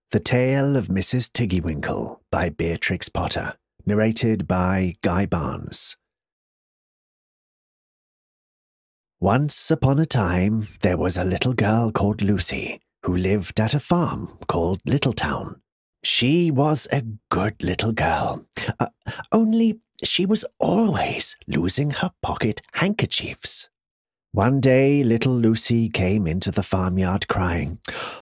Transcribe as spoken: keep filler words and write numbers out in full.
The Tale of Missus Tiggywinkle by Beatrix Potter, narrated by Guy Barnes. Once upon a time, there was a little girl called Lucy who lived at a farm called Littletown. She was a good little girl, uh, only she was always losing her pocket handkerchiefs. One day, little Lucy came into the farmyard crying,